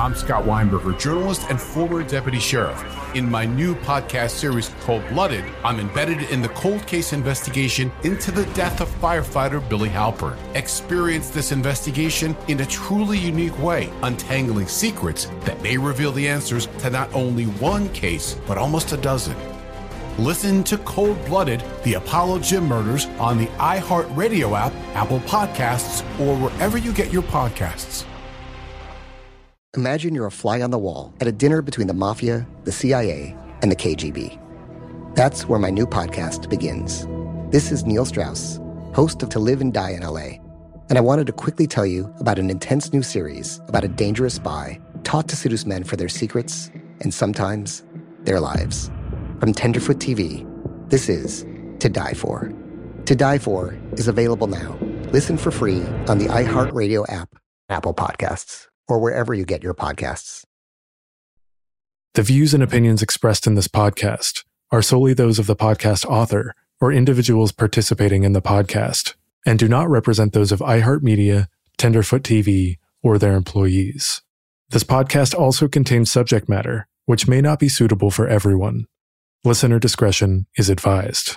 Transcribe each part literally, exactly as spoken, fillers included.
I'm Scott Weinberger, journalist and former deputy sheriff. In my new podcast series, Cold Blooded, I'm embedded in the cold case investigation into the death of firefighter Billy Halpern. Experience this investigation in a truly unique way, untangling secrets that may reveal the answers to not only one case, but almost a dozen. Listen to Cold Blooded, the Apollo Gym Murders on the iHeartRadio app, Apple Podcasts, or wherever you get your podcasts. Imagine you're a fly on the wall at a dinner between the Mafia, the C I A, and the K G B. That's where my new podcast begins. This is Neil Strauss, host of To Live and Die in L A, and I wanted to quickly tell you about an intense new series about a dangerous spy taught to seduce men for their secrets and sometimes their lives. From Tenderfoot T V, this is To Die For. To Die For is available now. Listen for free on the iHeartRadio app, Apple Podcasts, or wherever you get your podcasts. The views and opinions expressed in this podcast are solely those of the podcast author or individuals participating in the podcast and do not represent those of iHeartMedia, Tenderfoot T V, or their employees. This podcast also contains subject matter which may not be suitable for everyone. Listener discretion is advised.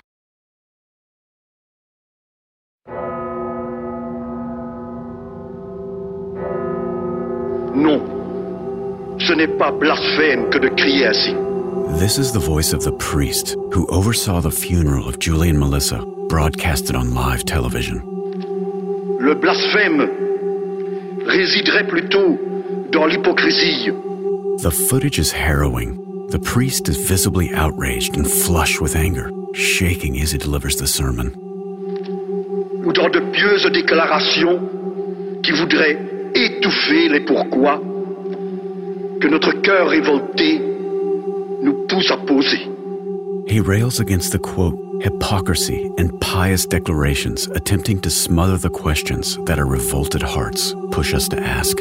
Non, ce n'est pas blasphème que de crier ainsi. This is the voice of the priest who oversaw the funeral of Julie and Melissa, broadcasted on live television. Le blasphème résiderait plutôt dans l'hypocrisie. The footage is harrowing. The priest is visibly outraged and flush with anger, shaking as he delivers the sermon. Ou dans de pieuses déclarations qui voudraient étouffer les pourquoi que notre cœur révolté nous pousse à poser. He rails against the, quote, hypocrisy and pious declarations attempting to smother the questions that our revolted hearts push us to ask.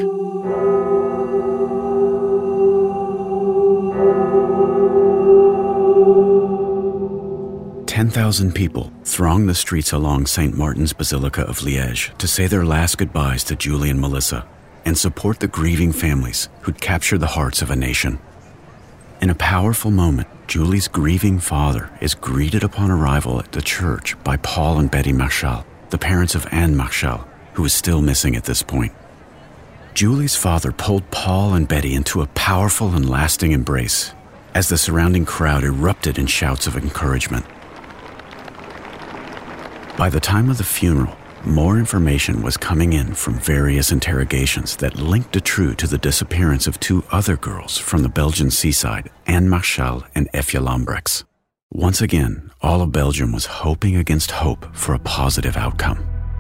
ten thousand people throng the streets along Saint Martin's Basilica of Liège to say their last goodbyes to Julie and Melissa and support the grieving families who'd captured the hearts of a nation. In a powerful moment, Julie's grieving father is greeted upon arrival at the church by Paul and Betty Marchal, the parents of Anne Marchal, who is still missing at this point. Julie's father pulled Paul and Betty into a powerful and lasting embrace as the surrounding crowd erupted in shouts of encouragement. By the time of the funeral, more information was coming in from various interrogations that linked Dutroux to the disappearance of two other girls from the Belgian seaside, Anne Marchal and Effia Lambrechts. Once again, all of Belgium was hoping against hope for a positive outcome.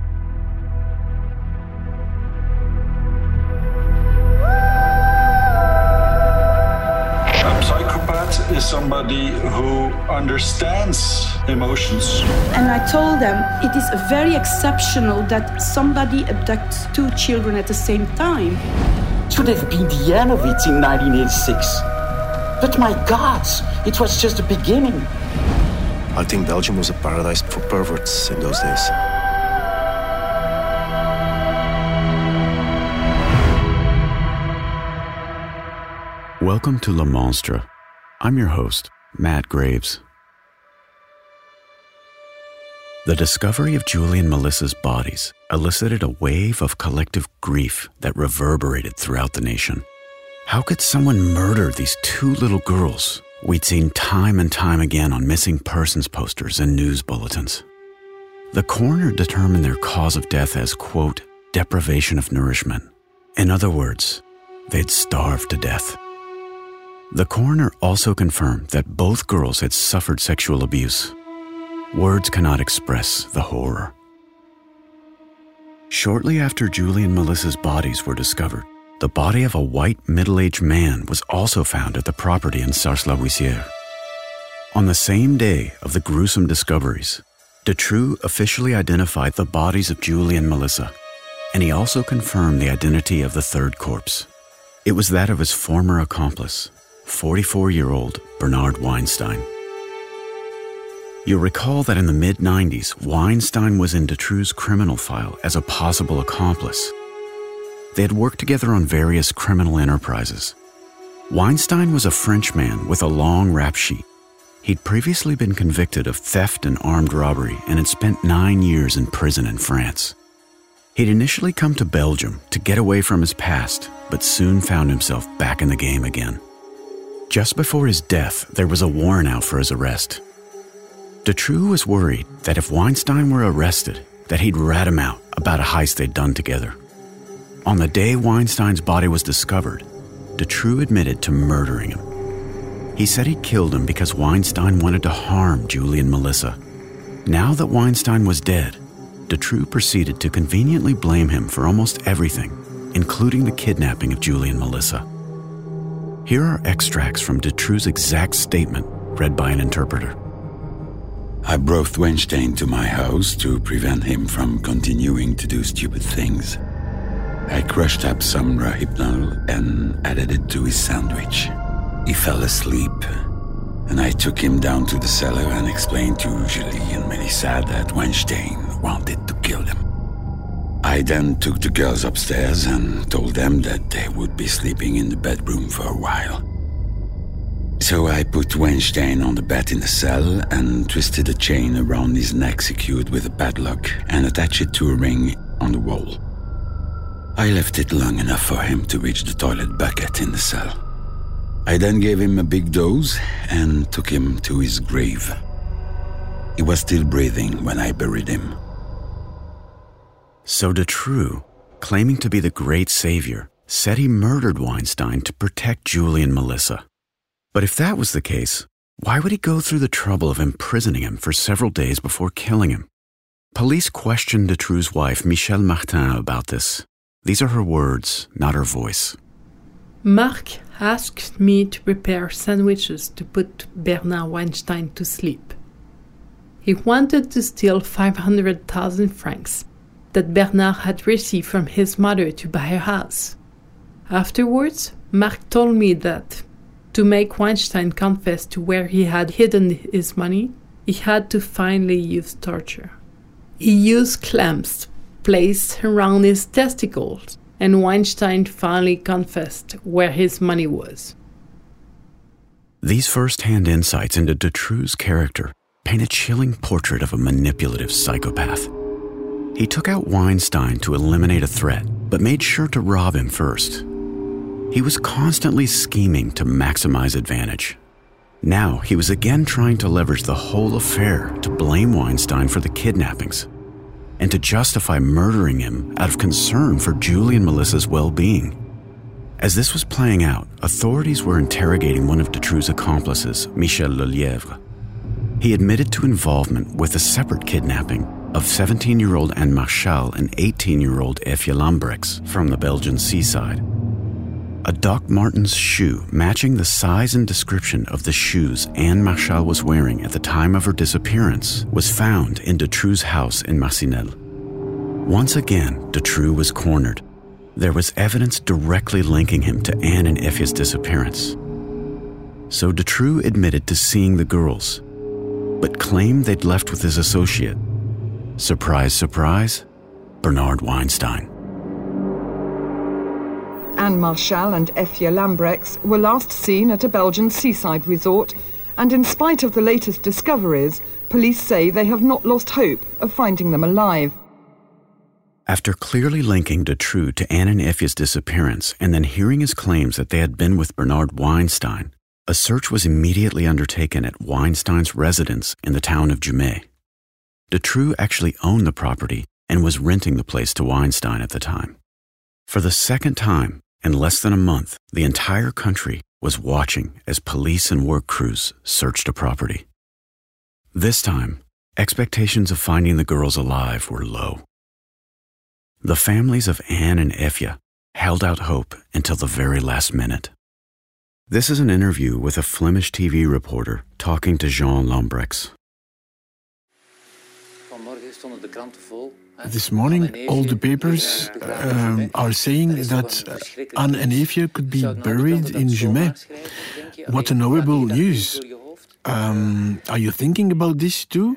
Is somebody who understands emotions. And I told them it is very exceptional that somebody abducts two children at the same time. Should have been the end of it in nineteen eighty-six. But my God, it was just the beginning. I think Belgium was a paradise for perverts in those days. Welcome to Le Monstre. I'm your host, Matt Graves. The discovery of Julie and Melissa's bodies elicited a wave of collective grief that reverberated throughout the nation. How could someone murder these two little girls we'd seen time and time again on missing persons posters and news bulletins? The coroner determined their cause of death as, quote, deprivation of nourishment. In other words, they'd starved to death. The coroner also confirmed that both girls had suffered sexual abuse. Words cannot express the horror. Shortly after Julie and Melissa's bodies were discovered, the body of a white middle-aged man was also found at the property in Sars-la-Huissière. On the same day of the gruesome discoveries, Dutroux officially identified the bodies of Julie and Melissa, and he also confirmed the identity of the third corpse. It was that of his former accomplice, forty-four-year-old Bernard Weinstein. You'll recall that in the mid nineties, Weinstein was in Dutroux's criminal file as a possible accomplice. They had worked together on various criminal enterprises. Weinstein was a Frenchman with a long rap sheet. He'd previously been convicted of theft and armed robbery and had spent nine years in prison in France. He'd initially come to Belgium to get away from his past, but soon found himself back in the game again. Just before his death, there was a warrant out for his arrest. Dutroux was worried that if Weinstein were arrested, that he'd rat him out about a heist they'd done together. On the day Weinstein's body was discovered, Dutroux admitted to murdering him. He said he'd killed him because Weinstein wanted to harm Julie and Melissa. Now that Weinstein was dead, Dutroux proceeded to conveniently blame him for almost everything, including the kidnapping of Julie and Melissa. Here are extracts from Dutroux's exact statement, read by an interpreter. I brought Weinstein to my house to prevent him from continuing to do stupid things. I crushed up some Rohypnol and added it to his sandwich. He fell asleep, and I took him down to the cellar and explained to Julie and Melissa that Weinstein wanted to kill them. I then took the girls upstairs and told them that they would be sleeping in the bedroom for a while. So I put Weinstein on the bed in the cell and twisted a chain around his neck secured with a padlock and attached it to a ring on the wall. I left it long enough for him to reach the toilet bucket in the cell. I then gave him a big dose and took him to his grave. He was still breathing when I buried him. So Dutroux, claiming to be the great savior, said he murdered Weinstein to protect Julie and Melissa. But if that was the case, why would he go through the trouble of imprisoning him for several days before killing him? Police questioned Dutroux's wife, Michelle Martin, about this. These are her words, not her voice. Marc asked me to prepare sandwiches to put Bernard Weinstein to sleep. He wanted to steal five hundred thousand francs that Bernard had received from his mother to buy a house. Afterwards, Marc told me that to make Weinstein confess to where he had hidden his money, he had to finally use torture. He used clamps placed around his testicles, and Weinstein finally confessed where his money was. These first-hand insights into Dutroux's character paint a chilling portrait of a manipulative psychopath. He took out Weinstein to eliminate a threat, but made sure to rob him first. He was constantly scheming to maximize advantage. Now he was again trying to leverage the whole affair to blame Weinstein for the kidnappings and to justify murdering him out of concern for Julie and Melissa's well-being. As this was playing out, authorities were interrogating one of Dutroux's accomplices, Michel Lelièvre. He admitted to involvement with a separate kidnapping of seventeen-year-old Anne Marchal and eighteen-year-old Effia Lambrex from the Belgian seaside. A Doc Martens shoe matching the size and description of the shoes Anne Marchal was wearing at the time of her disappearance was found in Dutroux's house in Marcinelle. Once again, Dutroux was cornered. There was evidence directly linking him to Anne and Effia's disappearance. So Dutroux admitted to seeing the girls, but claimed they'd left with his associate. Surprise, surprise, Bernard Weinstein. Anne Marchal and Effia Lambrex were last seen at a Belgian seaside resort, and in spite of the latest discoveries, police say they have not lost hope of finding them alive. After clearly linking Dutroux to Anne and Effia's disappearance and then hearing his claims that they had been with Bernard Weinstein, a search was immediately undertaken at Weinstein's residence in the town of Jumet. Dutroux actually owned the property and was renting the place to Weinstein at the time. For the second time, in less than a month, the entire country was watching as police and work crews searched the property. This time, expectations of finding the girls alive were low. The families of Anne and Effia held out hope until the very last minute. This is an interview with a Flemish T V reporter talking to Jean Lambrex. This morning, all the papers um, are saying that Anne and Effia could be buried in Jumet. What a horrible news. Um, are you thinking about this too?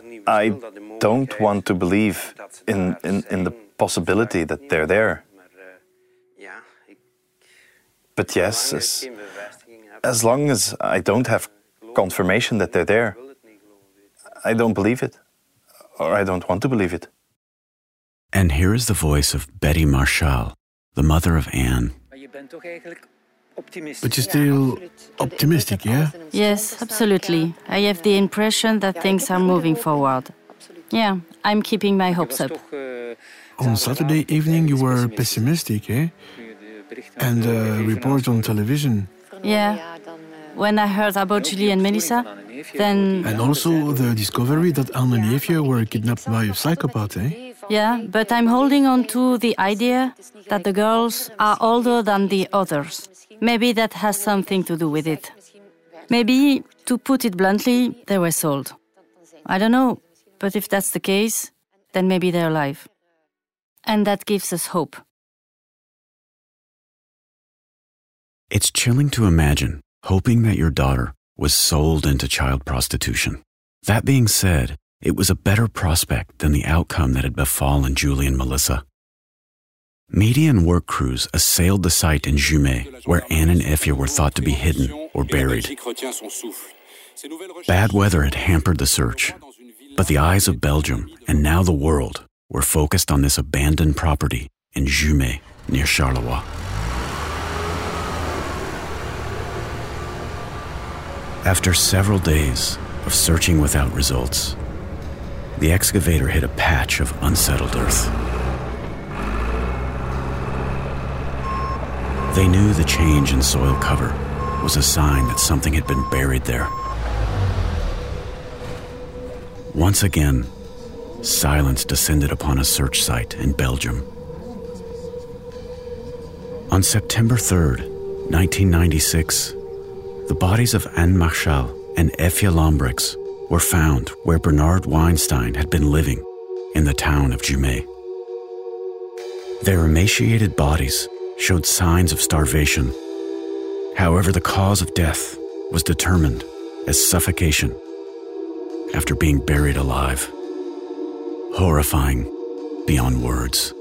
I don't want to believe in, in, in the possibility that they're there. but yes, as, as long as I don't have confirmation that they're there, I don't believe it, or I don't want to believe it. And here is the voice of Betty Marshall, the mother of Anne. But you're still optimistic, yeah? Yes, absolutely. I have the impression that things are moving forward. Yeah, I'm keeping my hopes up. On Saturday evening you were pessimistic, eh? And uh, reports on television. Yeah. When I heard about Julie and Melissa, then... And also the discovery that Anne and Efje were kidnapped by a psychopath, eh? Yeah, but I'm holding on to the idea that the girls are older than the others. Maybe that has something to do with it. Maybe, to put it bluntly, they were sold. I don't know, but if that's the case, then maybe they're alive. And that gives us hope. It's chilling to imagine hoping that your daughter was sold into child prostitution. That being said, it was a better prospect than the outcome that had befallen Julie and Melissa. Media and work crews assailed the site in Jumet, where Anne and Efje were thought to be hidden or buried. Bad weather had hampered the search, but the eyes of Belgium, and now the world, were focused on this abandoned property in Jumet, near Charleroi. After several days of searching without results, the excavator hit a patch of unsettled earth. They knew the change in soil cover was a sign that something had been buried there. Once again, silence descended upon a search site in Belgium. On September third, nineteen ninety-six, the bodies of Anne Marshall and Efje Lambrechts were found where Bernard Weinstein had been living, in the town of Jumet. Their emaciated bodies showed signs of starvation. However, the cause of death was determined as suffocation after being buried alive. Horrifying beyond words.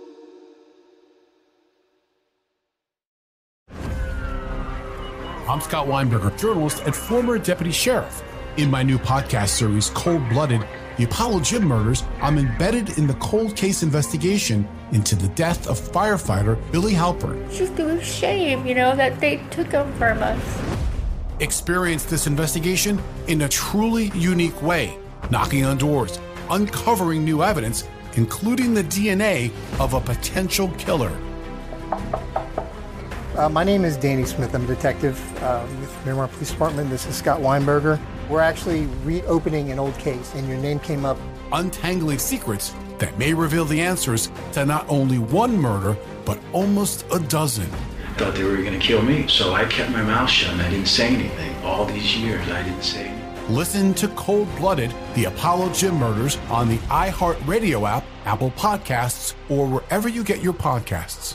I'm Scott Weinberger, journalist and former deputy sheriff. In my new podcast series, Cold Blooded, The Apollo Gym Murders, I'm embedded in the cold case investigation into the death of firefighter Billy Halpern. It's just a shame, you know, that they took him from us. Experience this investigation in a truly unique way, knocking on doors, uncovering new evidence, including the D N A of a potential killer. Uh, my name is Danny Smith. I'm a detective uh, with Miramar Police Department. This is Scott Weinberger. We're actually reopening an old case, and your name came up. Untangling secrets that may reveal the answers to not only one murder, but almost a dozen. I thought they were going to kill me, so I kept my mouth shut and I didn't say anything. All these years, I didn't say anything. Listen to Cold Blooded, The Apollo Gym Murders on the iHeartRadio app, Apple Podcasts, or wherever you get your podcasts.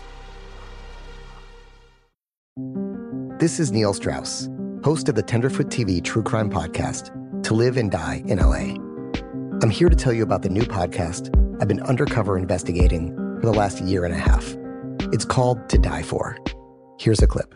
This is Neil Strauss, host of the Tenderfoot T V true crime podcast, To Live and Die in L A. I'm here to tell you about the new podcast I've been undercover investigating for the last year and a half. It's called To Die For. Here's a clip.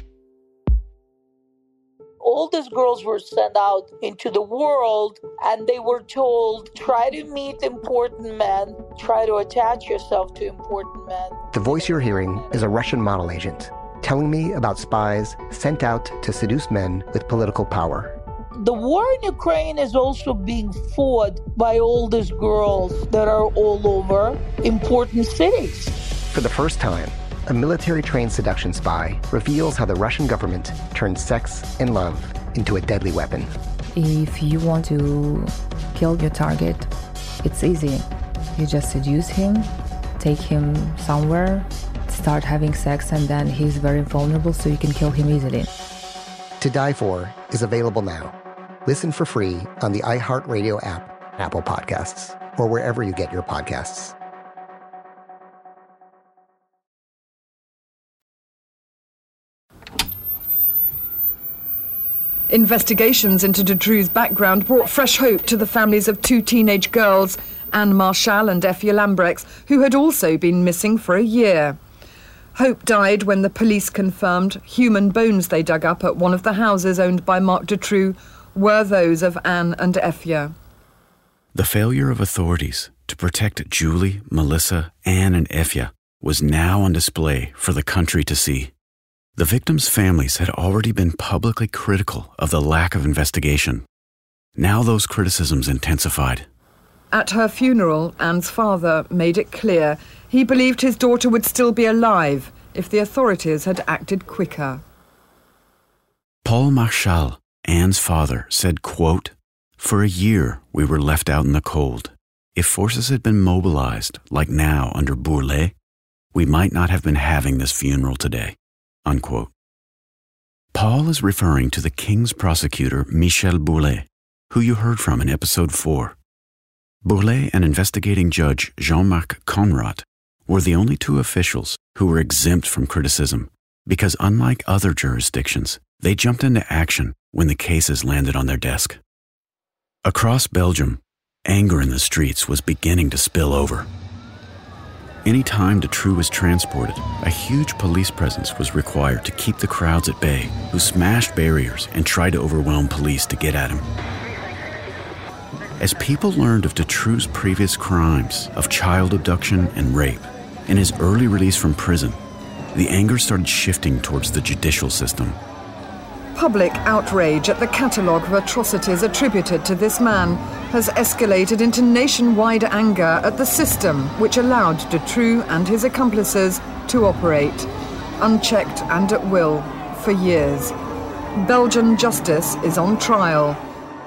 All these girls were sent out into the world and they were told, try to meet important men, try to attach yourself to important men. The voice you're hearing is a Russian model agent telling me about spies sent out to seduce men with political power. The war in Ukraine is also being fought by all these girls that are all over important cities. For the first time, a military-trained seduction spy reveals how the Russian government turned sex and love into a deadly weapon. If you want to kill your target, it's easy. You just seduce him, take him somewhere, start having sex, and then he's very vulnerable, so you can kill him easily. To Die For is available now. Listen for free on the iHeartRadio app, Apple Podcasts, or wherever you get your podcasts. Investigations into Dutroux' background brought fresh hope to the families of two teenage girls, Anne Marshall and Efje Lambrechts, who had also been missing for a year. Hope died when the police confirmed human bones they dug up at one of the houses owned by Marc Dutroux were those of Anne and Effia. The failure of authorities to protect Julie, Melissa, Anne, and Effia was now on display for the country to see. The victims' families had already been publicly critical of the lack of investigation. Now those criticisms intensified. At her funeral, Anne's father made it clear he believed his daughter would still be alive if the authorities had acted quicker. Paul Marchal, Anne's father, said, quote, "For a year we were left out in the cold. If forces had been mobilized, like now under Bourlet, we might not have been having this funeral today," unquote. Paul is referring to the King's prosecutor Michel Bourlet, who you heard from in episode four. Bourlet and investigating judge Jean-Marc Conrad were the only two officials who were exempt from criticism because, unlike other jurisdictions, they jumped into action when the cases landed on their desk. Across Belgium, anger in the streets was beginning to spill over. Any time Dutroux was transported, a huge police presence was required to keep the crowds at bay, who smashed barriers and tried to overwhelm police to get at him. As people learned of Dutroux's previous crimes of child abduction and rape, and his early release from prison, the anger started shifting towards the judicial system. Public outrage at the catalogue of atrocities attributed to this man has escalated into nationwide anger at the system which allowed Dutroux and his accomplices to operate, unchecked and at will, for years. Belgian justice is on trial.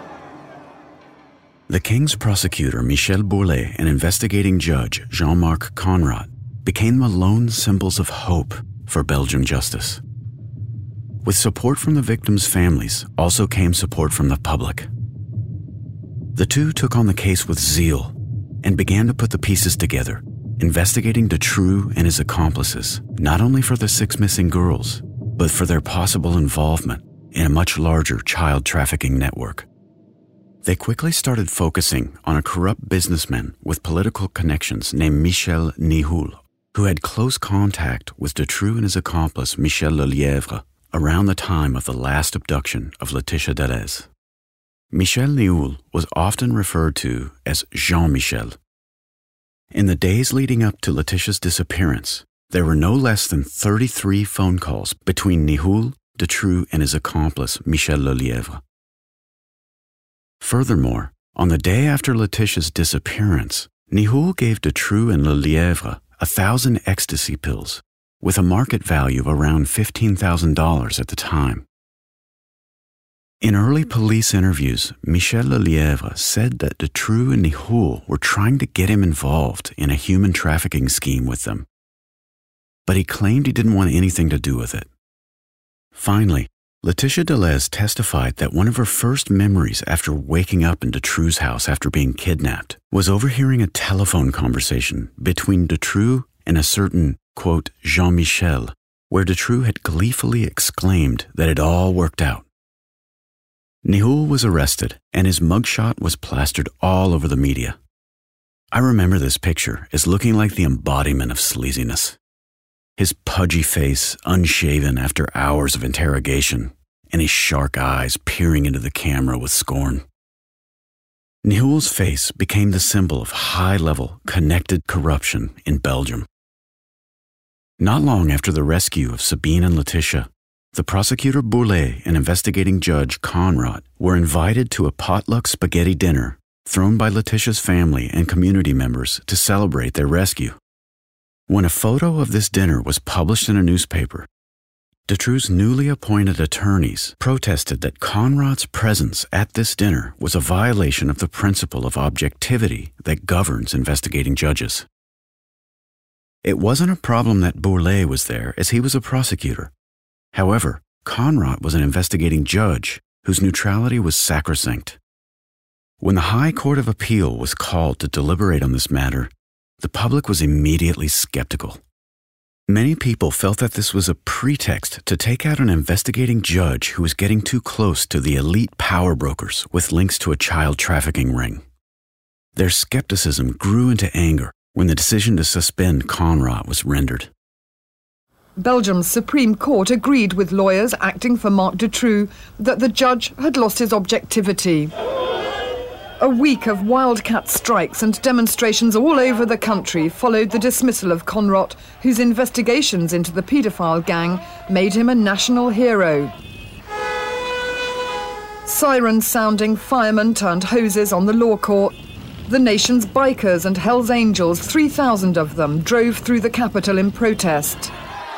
The King's prosecutor Michel Bourlet and investigating judge Jean-Marc Conrad became the lone symbols of hope for Belgian justice. With support from the victims' families also came support from the public. The two took on the case with zeal and began to put the pieces together, investigating Dutroux and his accomplices, not only for the six missing girls, but for their possible involvement in a much larger child trafficking network. They quickly started focusing on a corrupt businessman with political connections named Michel Nihoul, who had close contact with Dutroux and his accomplice Michel Lelièvre around the time of the last abduction of Laetitia Delez. Michel Nihoul was often referred to as Jean-Michel. In the days leading up to Laetitia's disappearance, there were no less than thirty-three phone calls between Nihoul, Dutroux, and his accomplice Michel Lelièvre. Furthermore, on the day after Laetitia's disappearance, Nihoul gave Dutroux and Lelièvre a thousand ecstasy pills with a market value of around fifteen thousand dollars at the time. In early police interviews, Michel Lelièvre said that Dutroux and Nihoul were trying to get him involved in a human trafficking scheme with them. But he claimed he didn't want anything to do with it. Finally, Laetitia Delez testified that one of her first memories after waking up in Dutroux's house after being kidnapped was overhearing a telephone conversation between Dutroux and a certain, quote, Jean-Michel, where Dutroux had gleefully exclaimed that it all worked out. Nihoul was arrested, and his mugshot was plastered all over the media. I remember this picture as looking like the embodiment of sleaziness. His pudgy face unshaven after hours of interrogation, and his shark eyes peering into the camera with scorn. Nihoul's face became the symbol of high-level, connected corruption in Belgium. Not long after the rescue of Sabine and Laetitia, the prosecutor Bourlet and investigating judge Conrad were invited to a potluck spaghetti dinner thrown by Laetitia's family and community members to celebrate their rescue. When a photo of this dinner was published in a newspaper, Dutroux's newly appointed attorneys protested that Conrad's presence at this dinner was a violation of the principle of objectivity that governs investigating judges. It wasn't a problem that Bourlet was there, as he was a prosecutor. However, Conrad was an investigating judge whose neutrality was sacrosanct. When the High Court of Appeal was called to deliberate on this matter, the public was immediately skeptical. Many people felt that this was a pretext to take out an investigating judge who was getting too close to the elite power brokers with links to a child trafficking ring. Their skepticism grew into anger when the decision to suspend Conrad was rendered. Belgium's Supreme Court agreed with lawyers acting for Marc Dutroux that the judge had lost his objectivity. A week of wildcat strikes and demonstrations all over the country followed the dismissal of Conrot, whose investigations into the paedophile gang made him a national hero. Sirens sounding, firemen turned hoses on the law court. The nation's bikers and Hells Angels, three thousand of them, drove through the capital in protest.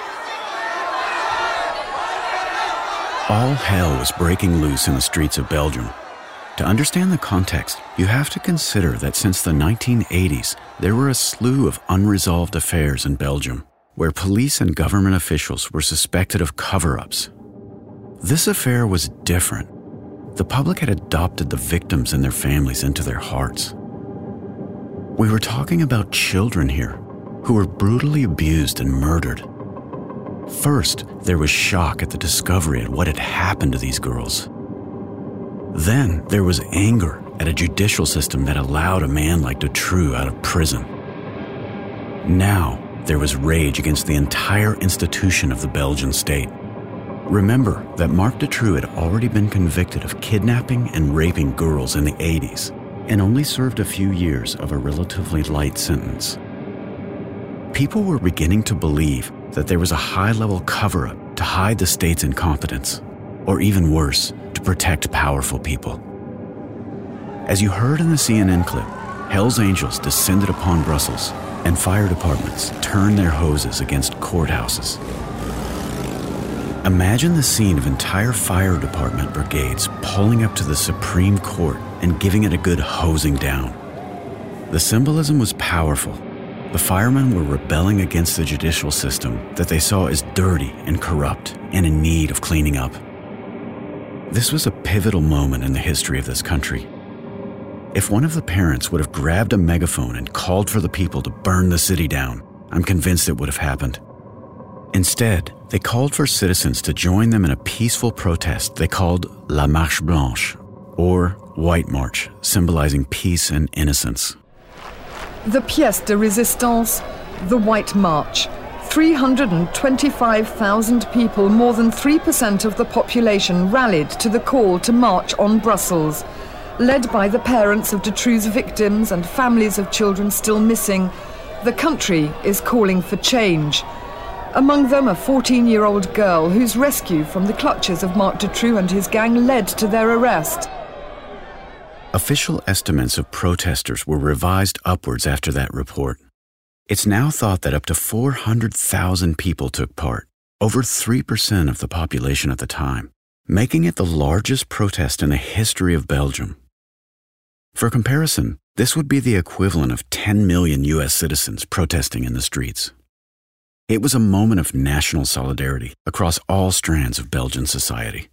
All hell was breaking loose in the streets of Belgium. To understand the context, you have to consider that since the nineteen eighties, there were a slew of unresolved affairs in Belgium, where police and government officials were suspected of cover-ups. This affair was different. The public had adopted the victims and their families into their hearts. We were talking about children here, who were brutally abused and murdered. First, there was shock at the discovery of what had happened to these girls. Then there was anger at a judicial system that allowed a man like Dutroux out of prison. Now there was rage against the entire institution of the Belgian state. Remember that Marc Dutroux had already been convicted of kidnapping and raping girls in the eighties and only served a few years of a relatively light sentence. People were beginning to believe that there was a high-level cover-up to hide the state's incompetence, or even worse, to protect powerful people. As you heard in the C N N clip, Hells Angels descended upon Brussels, and fire departments turned their hoses against courthouses. Imagine the scene of entire fire department brigades pulling up to the Supreme Court and giving it a good hosing down. The symbolism was powerful. The firemen were rebelling against the judicial system that they saw as dirty and corrupt and in need of cleaning up. This was a pivotal moment in the history of this country. If one of the parents would have grabbed a megaphone and called for the people to burn the city down, I'm convinced it would have happened. Instead, they called for citizens to join them in a peaceful protest they called La Marche Blanche, or White March, symbolizing peace and innocence. The pièce de résistance, the White March. three hundred twenty-five thousand people, more than three percent of the population, rallied to the call to march on Brussels. Led by the parents of Dutroux's victims and families of children still missing, the country is calling for change. Among them, a fourteen-year-old girl whose rescue from the clutches of Marc Dutroux and his gang led to their arrest. Official estimates of protesters were revised upwards after that report. It's now thought that up to four hundred thousand people took part, over three percent of the population at the time, making it the largest protest in the history of Belgium. For comparison, this would be the equivalent of ten million U S citizens protesting in the streets. It was a moment of national solidarity across all strands of Belgian society.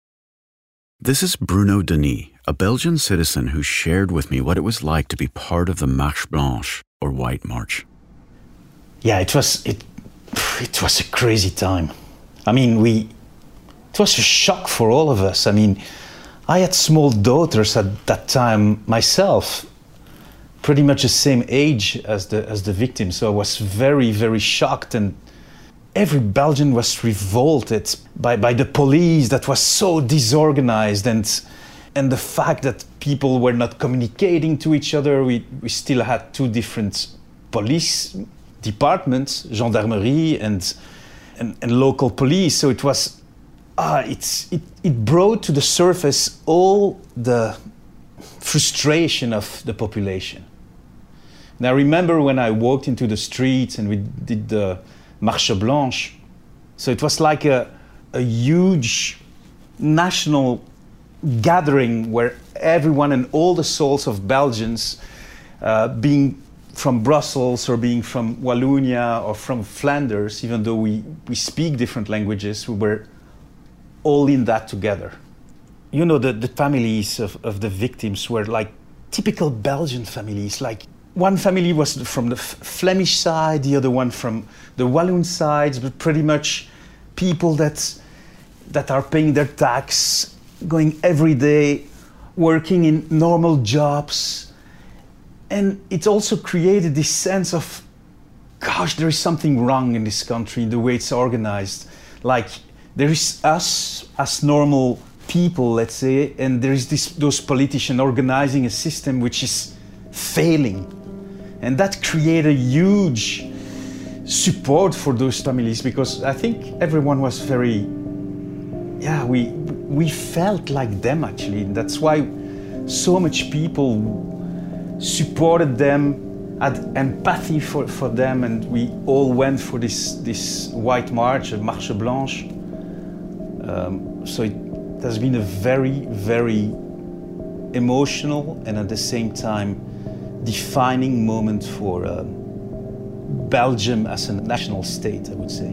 This is Bruno Denis, a Belgian citizen who shared with me what it was like to be part of the Marche Blanche, or White March. Yeah, it was it. It was a crazy time. I mean, we. It was a shock for all of us. I mean, I had small daughters at that time myself, pretty much the same age as the as the victim. So I was very, very shocked, and every Belgian was revolted by by the police that was so disorganized, and and the fact that people were not communicating to each other. We we still had two different police departments, gendarmerie and, and and local police. So it was, ah, it's it it brought to the surface all the frustration of the population. And I remember when I walked into the streets and we did the Marche Blanche. So it was like a a huge national gathering where everyone and all the souls of Belgians, uh, being from Brussels or being from Wallonia or from Flanders, even though we, we speak different languages, we were all in that together. You know, the, the families of, of the victims were like typical Belgian families. Like one family was from the Flemish side, the other one from the Walloon side, but pretty much people that, that are paying their tax, going every day, working in normal jobs. And it also created this sense of gosh, there is something wrong in this country, the way it's organized. Like, there is us as normal people, let's say, and there is this, those politicians organizing a system which is failing. And that created a huge support for those families, because I think everyone was very, yeah, we, we felt like them actually. That's why so much people supported them, had empathy for, for them, and we all went for this, this white march, a Marche Blanche. Um, so it has been a very, very emotional and at the same time defining moment for uh, Belgium as a national state, I would say.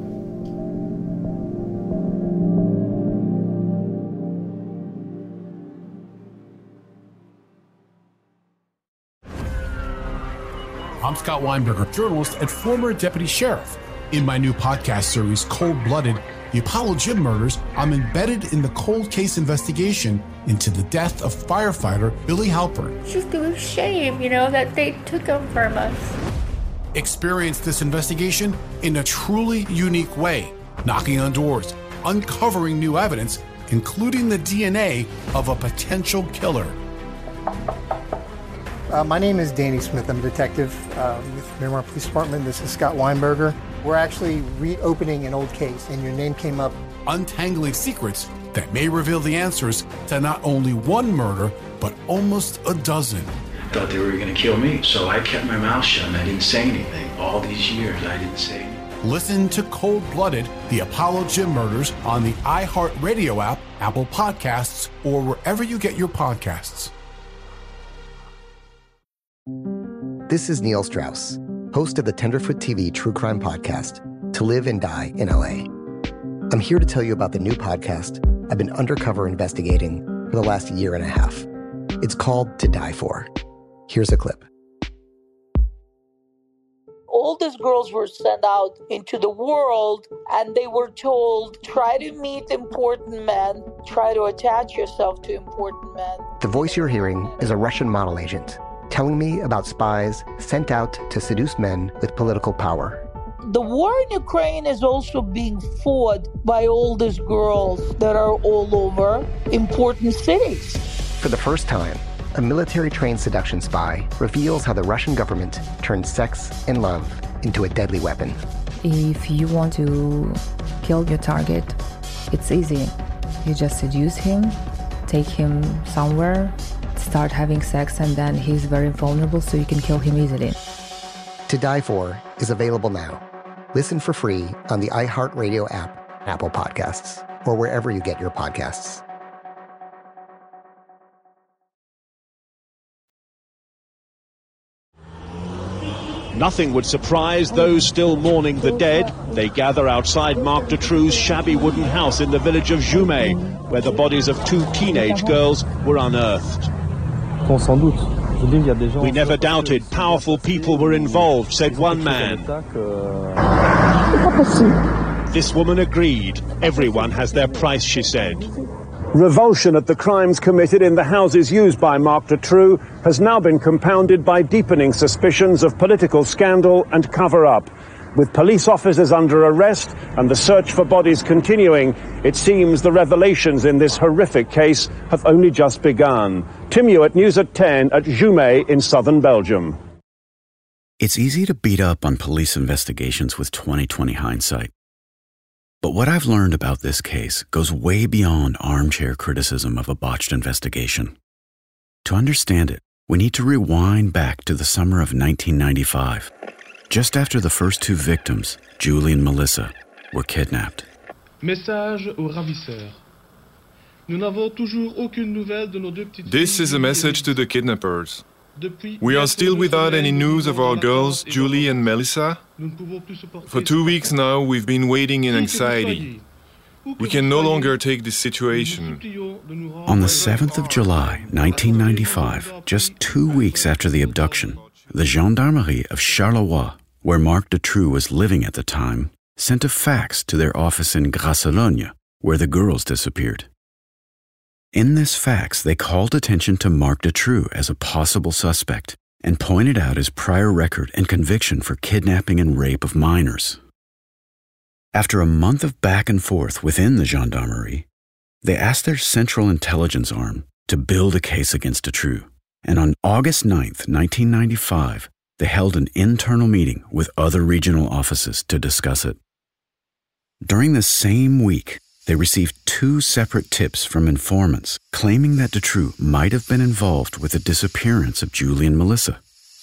I'm Scott Weinberger, journalist and former deputy sheriff. In my new podcast series, Cold Blooded, The Apollo Gym Murders, I'm embedded in the cold case investigation into the death of firefighter Billy Halpern. It's just a shame, you know, that they took him from us. Experience this investigation in a truly unique way, knocking on doors, uncovering new evidence, including the D N A of a potential killer. Uh, my name is Danny Smith. I'm a detective uh, with the Miramar Police Department. This is Scott Weinberger. We're actually reopening an old case, and your name came up. Untangling secrets that may reveal the answers to not only one murder, but almost a dozen. I thought they were going to kill me, so I kept my mouth shut and I didn't say anything. All these years, I didn't say anything. Listen to Cold Blooded, The Apollo Gym Murders on the iHeartRadio app, Apple Podcasts, or wherever you get your podcasts. This is Neil Strauss, host of the Tenderfoot T V true crime podcast, To Live and Die in L A. I'm here to tell you about the new podcast I've been undercover investigating for the last year and a half. It's called To Die For. Here's a clip. All these girls were sent out into the world and they were told, try to meet important men, try to attach yourself to important men. The voice you're hearing is a Russian model agent telling me about spies sent out to seduce men with political power. The war in Ukraine is also being fought by all these girls that are all over important cities. For the first time, a military-trained seduction spy reveals how the Russian government turned sex and love into a deadly weapon. If you want to kill your target, it's easy. You just seduce him, take him somewhere, start having sex, and then he's very vulnerable, so you can kill him easily. To Die For is available now. Listen for free on the iHeartRadio app, Apple Podcasts, or wherever you get your podcasts. Nothing would surprise those still mourning the dead. They gather outside Marc Dutroux's shabby wooden house in the village of Jumet, where the bodies of two teenage girls were unearthed. We never doubted powerful people were involved, said one man. This woman agreed. Everyone has their price, she said. Revulsion at the crimes committed in the houses used by Marc Dutroux has now been compounded by deepening suspicions of political scandal and cover-up. With police officers under arrest and the search for bodies continuing, it seems the revelations in this horrific case have only just begun. Tim Hewitt, News at ten at Jumet in southern Belgium. It's easy to beat up on police investigations with twenty twenty hindsight. But what I've learned about this case goes way beyond armchair criticism of a botched investigation. To understand it, we need to rewind back to the summer of nineteen ninety-five. Just after the first two victims, Julie and Melissa, were kidnapped. Message aux ravisseurs. Nous n'avons toujours aucune nouvelle de nos deux petites. This is a message to the kidnappers. We are still without any news of our girls, Julie and Melissa. For two weeks now, we've been waiting in anxiety. We can no longer take this situation. On the seventh of July, nineteen ninety-five, just two weeks after the abduction, the Gendarmerie of Charleroi, where Marc Dutroux was living at the time, sent a fax to their office in Grasselonne, where the girls disappeared. In this fax, they called attention to Marc Dutroux as a possible suspect and pointed out his prior record and conviction for kidnapping and rape of minors. After a month of back and forth within the gendarmerie, they asked their Central Intelligence arm to build a case against Dutroux, and on August ninth, nineteen ninety-five, they held an internal meeting with other regional offices to discuss it. During the same week, they received two separate tips from informants claiming that Dutroux might have been involved with the disappearance of Julie and Melissa.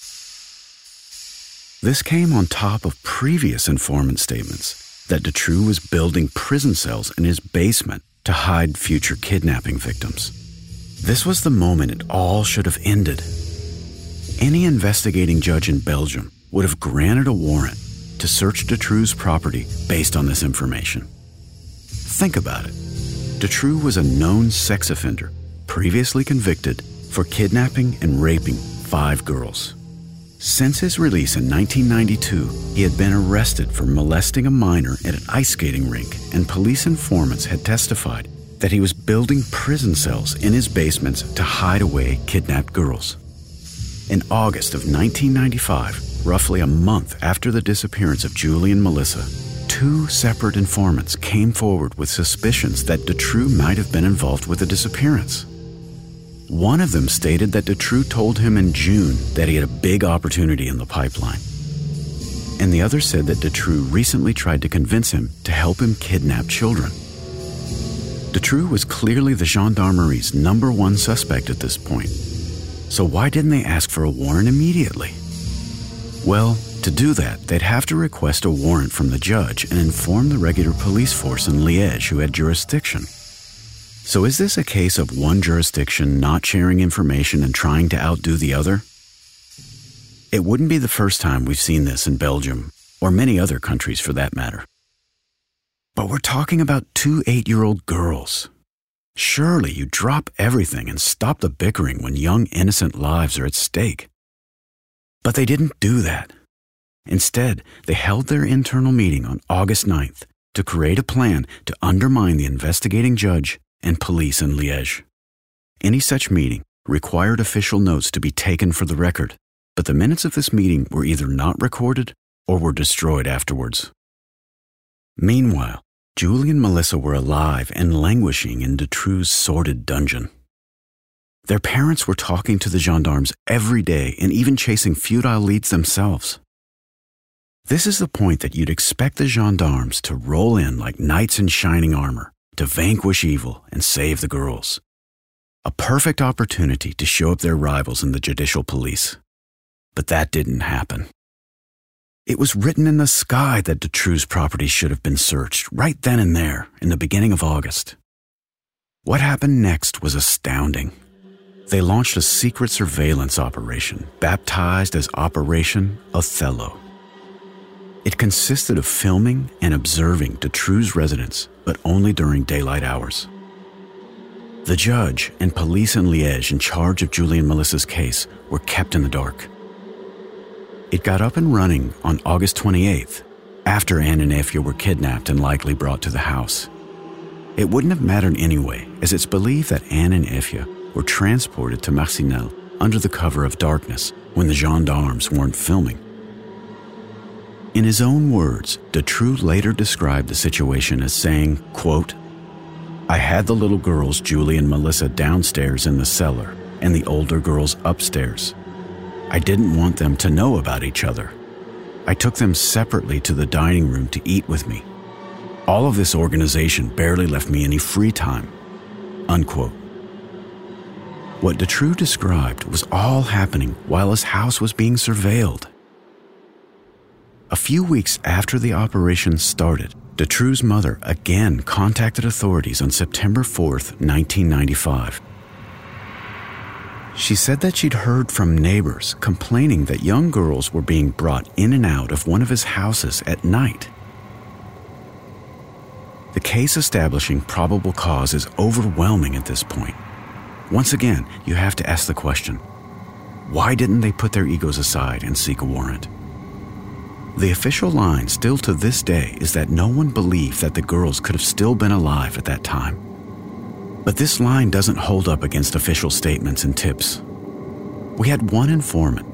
This came on top of previous informant statements that Dutroux was building prison cells in his basement to hide future kidnapping victims. This was the moment it all should have ended. Any investigating judge in Belgium would have granted a warrant to search Dutroux's property based on this information. Think about it. Dutroux was a known sex offender, previously convicted for kidnapping and raping five girls. Since his release in nineteen ninety-two, he had been arrested for molesting a minor at an ice skating rink, and police informants had testified that he was building prison cells in his basements to hide away kidnapped girls. In August of nineteen ninety-five, roughly a month after the disappearance of Julie and Melissa, two separate informants came forward with suspicions that Dutroux might have been involved with the disappearance. One of them stated that Dutroux told him in June that he had a big opportunity in the pipeline. And the other said that Dutroux recently tried to convince him to help him kidnap children. Dutroux was clearly the gendarmerie's number one suspect at this point. So why didn't they ask for a warrant immediately? Well, to do that, they'd have to request a warrant from the judge and inform the regular police force in Liège who had jurisdiction. So is this a case of one jurisdiction not sharing information and trying to outdo the other? It wouldn't be the first time we've seen this in Belgium, or many other countries for that matter. But we're talking about two eight-year-old girls. Surely you drop everything and stop the bickering when young, innocent lives are at stake. But they didn't do that. Instead, they held their internal meeting on August ninth to create a plan to undermine the investigating judge and police in Liège. Any such meeting required official notes to be taken for the record, but the minutes of this meeting were either not recorded or were destroyed afterwards. Meanwhile, Julie and Melissa were alive and languishing in Dutroux's sordid dungeon. Their parents were talking to the gendarmes every day and even chasing futile leads themselves. This is the point that you'd expect the gendarmes to roll in like knights in shining armor to vanquish evil and save the girls. A perfect opportunity to show up their rivals in the judicial police. But that didn't happen. It was written in the sky that Dutroux's property should have been searched right then and there in the beginning of August. What happened next was astounding. They launched a secret surveillance operation baptized as Operation Othello. It consisted of filming and observing Dutroux's residence, but only during daylight hours. The judge and police in Liège in charge of Julie and Melissa's case were kept in the dark. It got up and running on August twenty-eighth, after Anne and Effia were kidnapped and likely brought to the house. It wouldn't have mattered anyway, as it's believed that Anne and Effia were transported to Marcinelle under the cover of darkness when the gendarmes weren't filming. In his own words, Dutroux later described the situation as saying, quote, "I had the little girls, Julie and Melissa, downstairs in the cellar and the older girls upstairs. I didn't want them to know about each other. I took them separately to the dining room to eat with me. All of this organization barely left me any free time." Unquote. What Dutroux described was all happening while his house was being surveilled. A few weeks after the operation started, Dutroux's mother again contacted authorities on September fourth, nineteen ninety-five. She said that she'd heard from neighbors complaining that young girls were being brought in and out of one of his houses at night. The case establishing probable cause is overwhelming at this point. Once again, you have to ask the question, why didn't they put their egos aside and seek a warrant? The official line still to this day is that no one believed that the girls could have still been alive at that time. But this line doesn't hold up against official statements and tips. We had one informant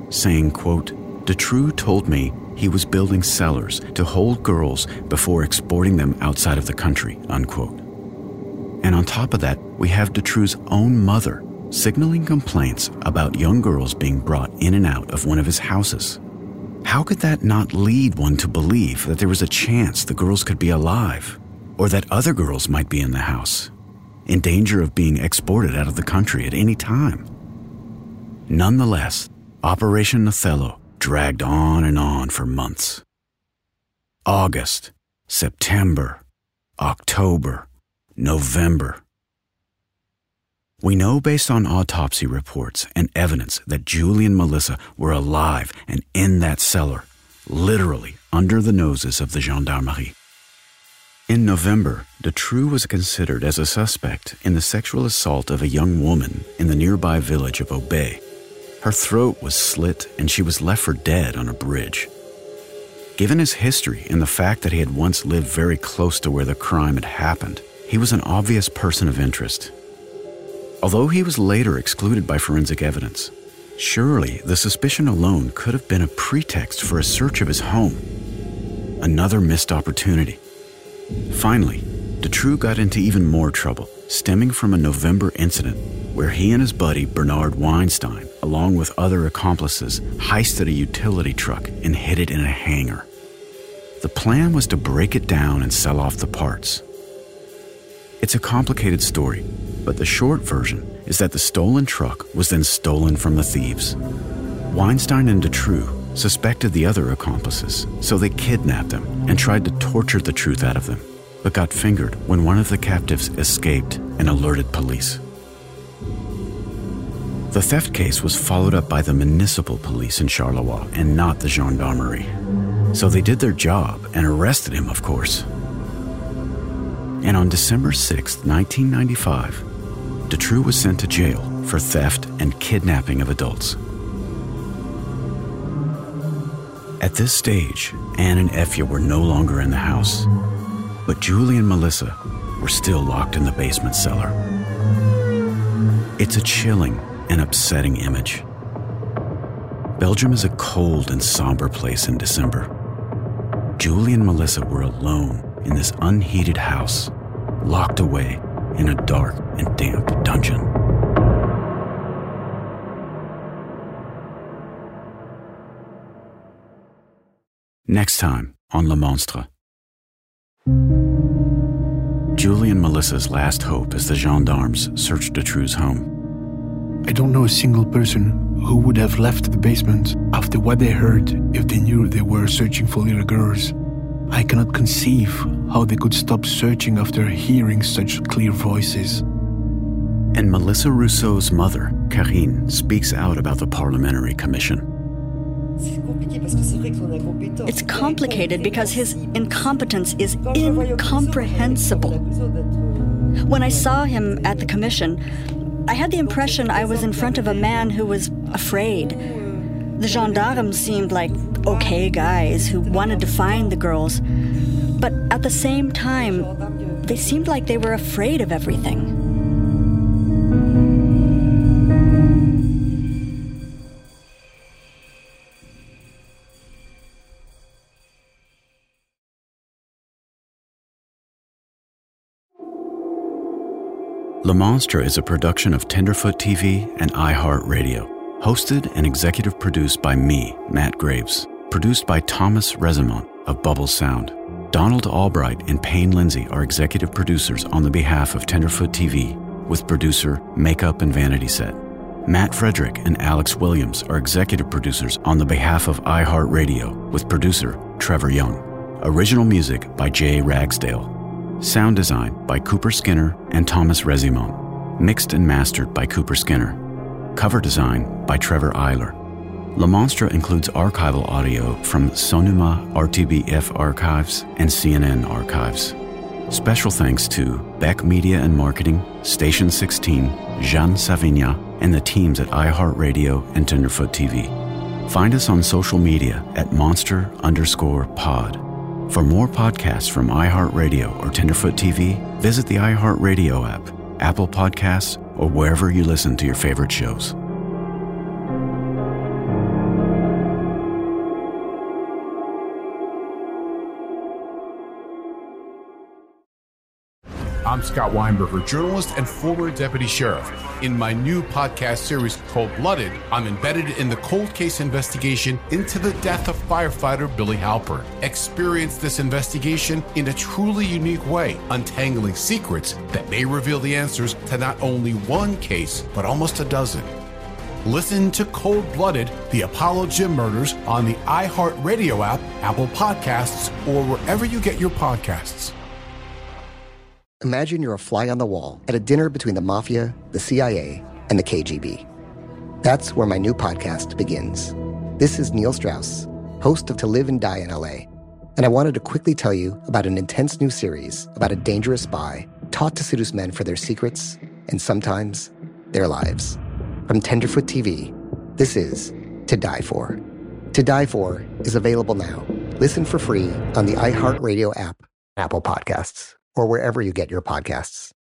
saying, quote, "Dutroux told me he was building cellars to hold girls before exporting them outside of the country," unquote. And on top of that, we have Dutroux's own mother signaling complaints about young girls being brought in and out of one of his houses. How could that not lead one to believe that there was a chance the girls could be alive, or that other girls might be in the house, in danger of being exported out of the country at any time? Nonetheless, Operation Othello dragged on and on for months. August, September, October, November. We know based on autopsy reports and evidence that Julie and Melissa were alive and in that cellar, literally under the noses of the gendarmerie. In November, Dutroux was considered as a suspect in the sexual assault of a young woman in the nearby village of Aubais. Her throat was slit and she was left for dead on a bridge. Given his history and the fact that he had once lived very close to where the crime had happened, he was an obvious person of interest. Although he was later excluded by forensic evidence, surely the suspicion alone could have been a pretext for a search of his home. Another missed opportunity. Finally, Dutroux got into even more trouble, stemming from a November incident where he and his buddy Bernard Weinstein, along with other accomplices, heisted a utility truck and hid it in a hangar. The plan was to break it down and sell off the parts. It's a complicated story, but the short version is that the stolen truck was then stolen from the thieves. Weinstein and Dutroux suspected the other accomplices, so they kidnapped them and tried to torture the truth out of them, but got fingered when one of the captives escaped and alerted police. The theft case was followed up by the municipal police in Charleroi and not the gendarmerie. So they did their job and arrested him, of course. And on December sixth, nineteen ninety-five, Dutroux was sent to jail for theft and kidnapping of adults. At this stage, Anne and Effia were no longer in the house, but Julie and Melissa were still locked in the basement cellar. It's a chilling and upsetting image. Belgium is a cold and somber place in December. Julie and Melissa were alone in this unheated house, locked away in a dark and damp dungeon. Next time on Le Monstre. Julie and Melissa's last hope as the gendarmes searched Dutroux's home. I don't know a single person who would have left the basement after what they heard if they knew they were searching for little girls. I cannot conceive how they could stop searching after hearing such clear voices. And Melissa Rousseau's mother, Karine, speaks out about the Parliamentary Commission. It's complicated because his incompetence is incomprehensible. When I saw him at the commission, I had the impression I was in front of a man who was afraid. The gendarmes seemed like okay guys who wanted to find the girls, but at the same time, they seemed like they were afraid of everything. Le Monstre is a production of Tenderfoot T V and iHeartRadio. Hosted and executive produced by me, Matt Graves. Produced by Thomas Resimont of Bubble Sound. Donald Albright and Payne Lindsay are executive producers on the behalf of Tenderfoot T V, with producer Makeup and Vanity Set. Matt Frederick and Alex Williams are executive producers on the behalf of iHeartRadio, with producer Trevor Young. Original music by Jay Ragsdale. Sound design by Cooper Skinner and Thomas Resimont. Mixed and mastered by Cooper Skinner. Cover design by Trevor Eiler. Le Monstre includes archival audio from Sonoma R T B F Archives and C N N Archives. Special thanks to Beck Media and Marketing, Station sixteen, Jean Savigna, and the teams at iHeartRadio and Tenderfoot T V. Find us on social media at monster underscore pod. For more podcasts from iHeartRadio or Tenderfoot T V, visit the iHeartRadio app, Apple Podcasts, or wherever you listen to your favorite shows. I'm Scott Weinberger, journalist and former deputy sheriff. In my new podcast series, Cold Blooded, I'm embedded in the cold case investigation into the death of firefighter Billy Halpern. Experience this investigation in a truly unique way, untangling secrets that may reveal the answers to not only one case, but almost a dozen. Listen to Cold Blooded, the Apollo Gym Murders on the iHeartRadio app, Apple Podcasts, or wherever you get your podcasts. Imagine you're a fly on the wall at a dinner between the Mafia, the C I A, and the K G B. That's where my new podcast begins. This is Neil Strauss, host of To Live and Die in L A, and I wanted to quickly tell you about an intense new series about a dangerous spy taught to seduce men for their secrets and sometimes their lives. From Tenderfoot T V, this is To Die For. To Die For is available now. Listen for free on the iHeartRadio app, Apple Podcasts, or wherever you get your podcasts.